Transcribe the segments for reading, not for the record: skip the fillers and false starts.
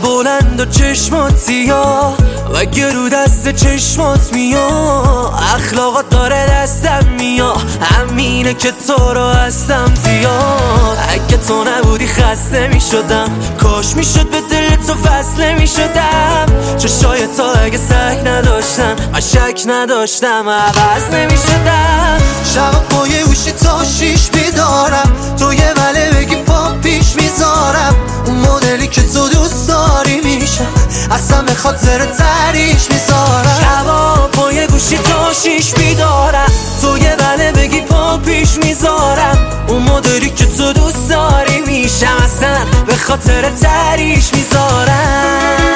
بلند و چشمات سیاه و گرو دست چشمات میاد، اخلاقات داره دستم میاد، همینه که تو رو هستم زیاد. اگه تو نبودی خسته میشدم، کاش میشد به دل تو وصله میشدم. چشای تو اگه سگ نداشتن من شک نداشتم عوض نمیشدم. شب پای گوشی تا 6 بیدارم، تو یه وله بگی پا پیش میذارم. اون مدلی که تو دوست داری میشم، اصلا به خاطر تریش میذارم. شبا پای گوشی تا 6 بیدارم، تو یه وله بگی پا پیش میذارم. اون مدلی که تو دوست داری میشم، اصلا به خاطر تریش میذارم.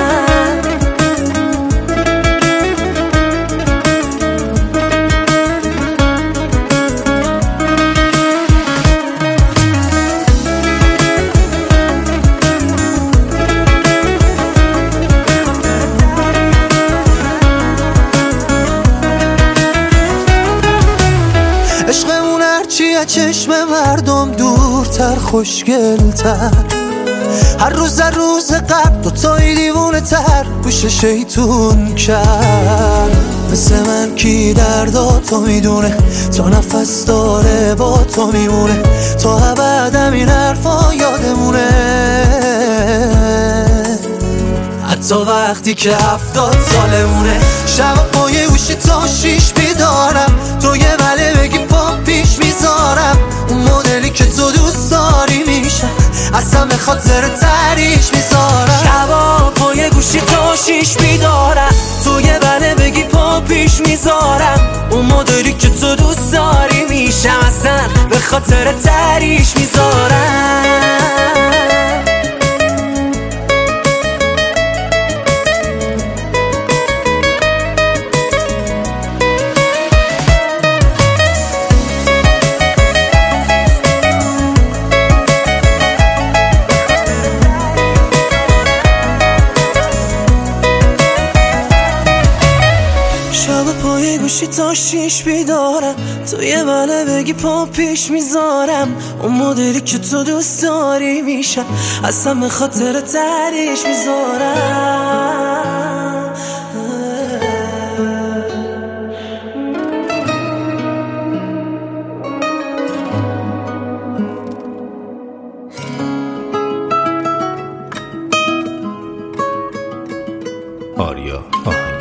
عشقمون هرچی از چشم مردم دورتر خوشگلتر، هر روز قبل دوتایی دیوونه تر گوش شیطون کرد. مثل من کی دردا تو میدونه، تا نفس داره با تو میمونه، تا ابد این حرفا یادمونه. حتی وقتی که 70 سالمونه. شب پای گوشی تا 6 بیدارم، تو یه وله بگی پا پیش میذارم. اون مدلی که تو دوست داری میشم، اصلا به خاطر تریش میذارم. شبا پای گوشی تا 6 بیدارم، تو یه وله بگی پا پیش میذارم. اون مدلی که تو دوست داری میشم، اصلا به خاطر تریش میذارم. شب پای گوشی تا 6 بیدارم، تو یه وله بگی پا پیش میذارم. اون مدلی که تو دوست داری میشم، اصلا به خاطر تریش میذارم. آریا